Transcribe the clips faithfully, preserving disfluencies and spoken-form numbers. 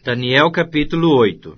Daniel capítulo oito.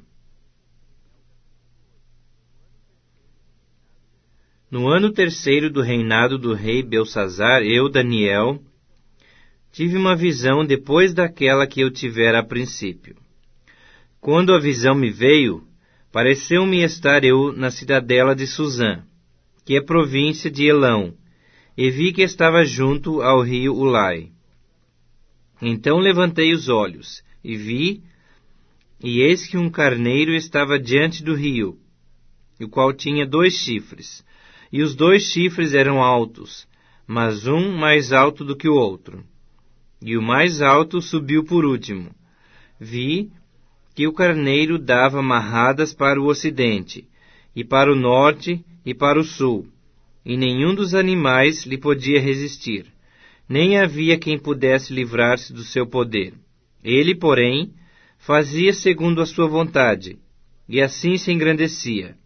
No ano terceiro do reinado do rei Belsazar, eu, Daniel, tive uma visão depois daquela que eu tivera a princípio. Quando a visão me veio, pareceu-me estar eu na cidadela de Susã, que é província de Elão, e vi que estava junto ao rio Ulai. Então levantei os olhos, e vi, e eis que um carneiro estava diante do rio, o qual tinha dois chifres, e os dois chifres eram altos, mas um mais alto do que o outro. E o mais alto subiu por último. Vi que o carneiro dava marradas para o ocidente, e para o norte, e para o sul, e nenhum dos animais lhe podia resistir, nem havia quem pudesse livrar-se do seu poder. Ele, porém, fazia segundo a sua vontade, e assim se engrandecia.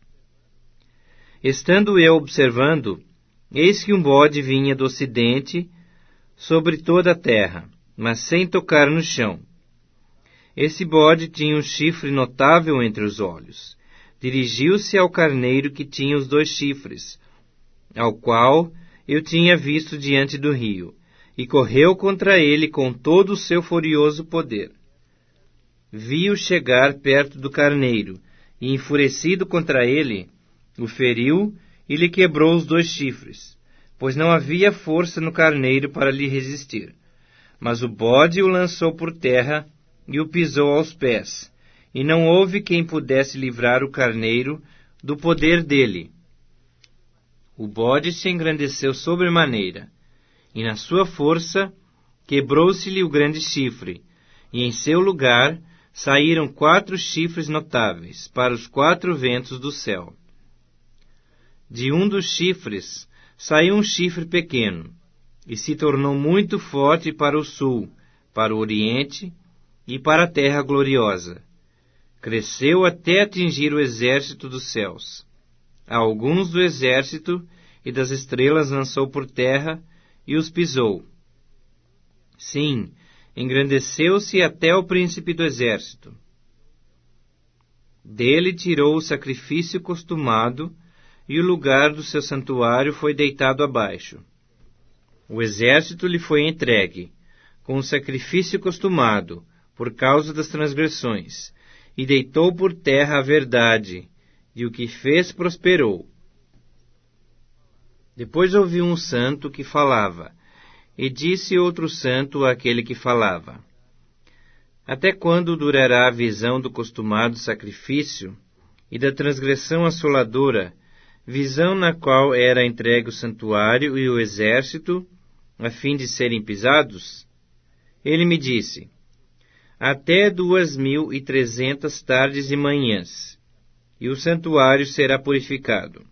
Estando eu observando, eis que um bode vinha do ocidente sobre toda a terra, mas sem tocar no chão. Esse bode tinha um chifre notável entre os olhos. Dirigiu-se ao carneiro que tinha os dois chifres, ao qual eu tinha visto diante do rio, e correu contra ele com todo o seu furioso poder. Vi-o chegar perto do carneiro, e enfurecido contra ele, o feriu e lhe quebrou os dois chifres, pois não havia força no carneiro para lhe resistir. Mas o bode o lançou por terra e o pisou aos pés, e não houve quem pudesse livrar o carneiro do poder dele. O bode se engrandeceu sobremaneira, e na sua força quebrou-se-lhe o grande chifre, e em seu lugar saíram quatro chifres notáveis para os quatro ventos do céu. De um dos chifres saiu um chifre pequeno, e se tornou muito forte para o sul, para o oriente e para a terra gloriosa. Cresceu até atingir o exército dos céus. A alguns do exército e das estrelas lançou por terra e os pisou. Sim, engrandeceu-se até o príncipe do exército. Dele tirou o sacrifício costumado, e o lugar do seu santuário foi deitado abaixo. O exército lhe foi entregue, com o sacrifício costumado, por causa das transgressões, e deitou por terra a verdade, e o que fez prosperou. Depois ouvi um santo que falava, e disse outro santo àquele que falava: Até quando durará a visão do costumado sacrifício e da transgressão assoladora, visão na qual era entregue o santuário e o exército, a fim de serem pisados? Ele me disse: Até duas mil e trezentas tardes e manhãs, e o santuário será purificado.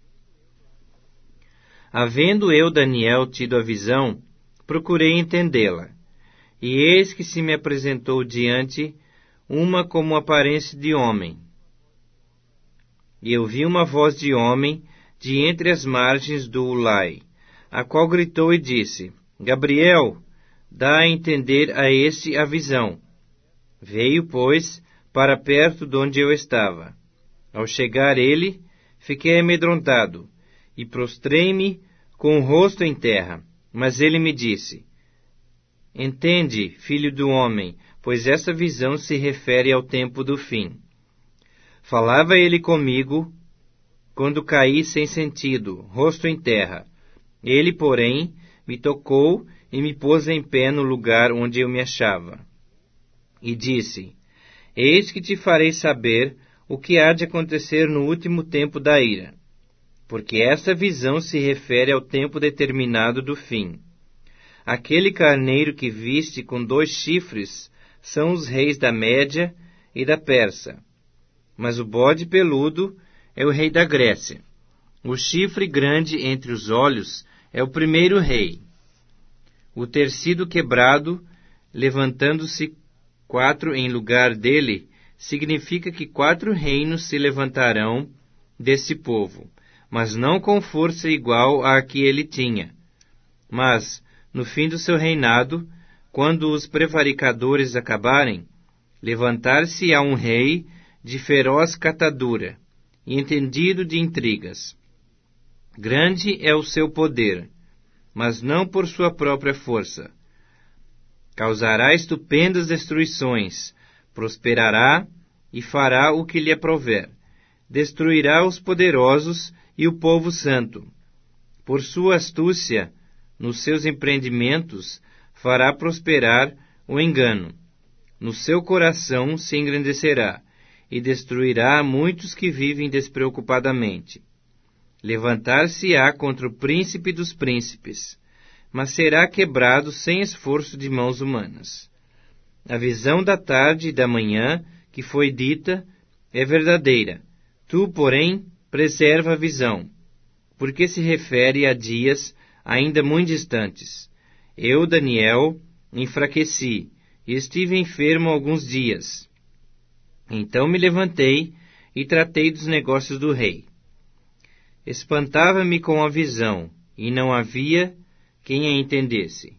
Havendo eu, Daniel, tido a visão, procurei entendê-la, e eis que se me apresentou diante uma como aparência de homem. E eu vi uma voz de homem de entre as margens do Ulai, a qual gritou e disse: Gabriel, dá a entender a esse a visão. Veio, pois, para perto de onde eu estava. Ao chegar ele, fiquei amedrontado, e prostrei-me com o rosto em terra. Mas ele me disse: Entende, filho do homem, pois essa visão se refere ao tempo do fim. Falava ele comigo, quando caí sem sentido, rosto em terra. Ele, porém, me tocou e me pôs em pé no lugar onde eu me achava. E disse: Eis que te farei saber o que há de acontecer no último tempo da ira, porque essa visão se refere ao tempo determinado do fim. Aquele carneiro que viste com dois chifres são os reis da Média e da Pérsia, mas o bode peludo é o rei da Grécia. O chifre grande entre os olhos é o primeiro rei. O ter sido quebrado, levantando-se quatro em lugar dele, significa que quatro reinos se levantarão desse povo, mas não com força igual à que ele tinha. Mas, no fim do seu reinado, quando os prevaricadores acabarem, Levantar-se-á um rei de feroz catadura, entendido de intrigas. Grande é o seu poder, mas não por sua própria força. Causará estupendas destruições, prosperará e fará o que lhe aprouver. Destruirá os poderosos e o povo santo. Por sua astúcia, nos seus empreendimentos, fará prosperar o engano. No seu coração se engrandecerá, e destruirá muitos que vivem despreocupadamente. Levantar-se-á contra o príncipe dos príncipes, mas será quebrado sem esforço de mãos humanas. A visão da tarde e da manhã, que foi dita, é verdadeira. Tu, porém, preserva a visão, porque se refere a dias ainda muito distantes. Eu, Daniel, enfraqueci, e estive enfermo alguns dias. Então me levantei e tratei dos negócios do rei. Espantava-me com a visão, e não havia quem a entendesse.